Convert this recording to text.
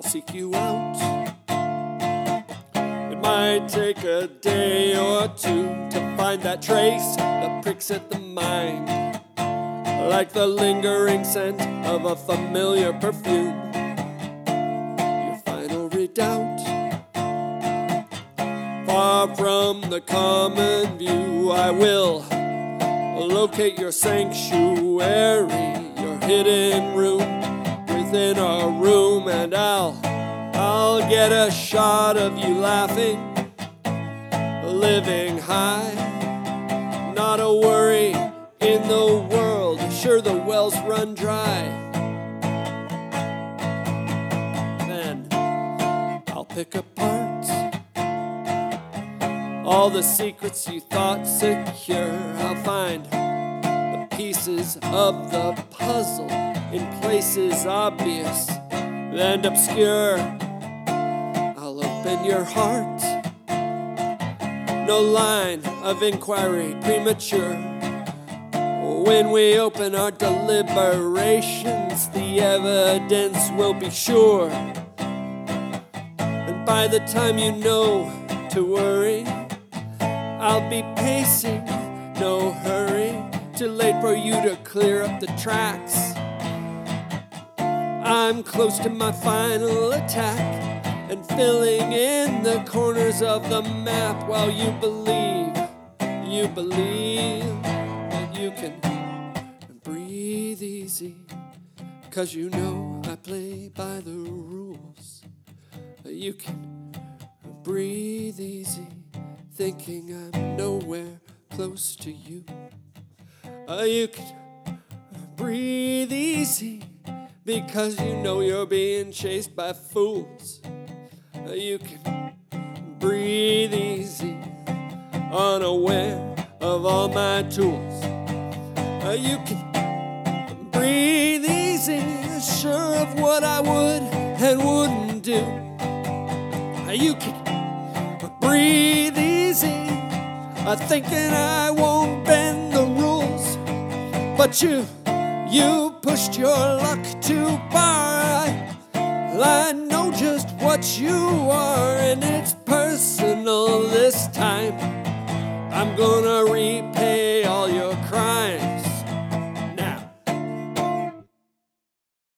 seek you out. It might take a day or two to find that trace that pricks at the mind, like the lingering scent of a familiar perfume. Your final redoubt, far from the common view, I will locate your sanctuary, your hidden room within our room, and I'll get a shot of you laughing, living high, not a worry in the world, sure the wells run dry. Then I'll pick apart all the secrets you thought secure. I'll find the pieces of the puzzle in places obvious and obscure. I'll open your heart, no line of inquiry premature. When we open our deliberations, the evidence will be sure. And by the time you know to worry, I'll be pacing, no hurry, too late for you to clear up the tracks. I'm close to my final attack and filling in the corners of the map while you believe that you can breathe easy, 'cause you know I play by the rules. You can breathe easy, thinking I'm nowhere close to you. You can breathe easy, because you know you're being chased by fools. You can breathe easy, unaware of all my tools. You can breathe easy, sure of what I would and wouldn't do. You can breathe easy, thinking I won't bend the rules. But you pushed your luck too far. I know just what you are, and it's personal this time. I'm gonna repay all your crimes.